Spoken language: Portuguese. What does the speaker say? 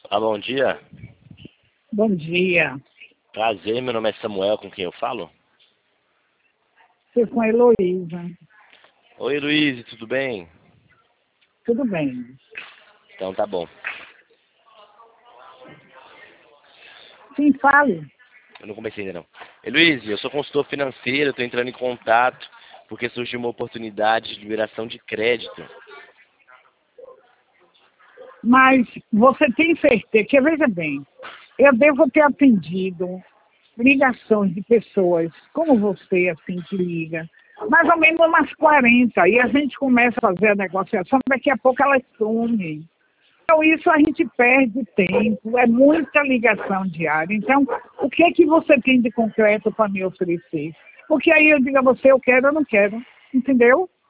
Bom dia. Bom dia. Prazer, meu nome é Samuel, com quem eu falo? Estou com a Heloísa. Oi, Luiz, tudo bem? Tudo bem. Então tá bom. Sim, fale. Eu não comecei ainda não. Luiz, eu sou consultor financeiro, estou entrando em contato porque surgiu uma oportunidade de liberação de crédito. Mas você tem certeza que, veja bem, eu devo ter atendido ligações de pessoas como você, assim, que liga, mais ou menos umas 40, e a gente começa a fazer a negociação, daqui a pouco ela some. Então, isso a gente perde tempo, é muita ligação diária. Então, o que é que você tem de concreto para me oferecer? Porque aí eu digo a você, eu quero ou não quero, entendeu?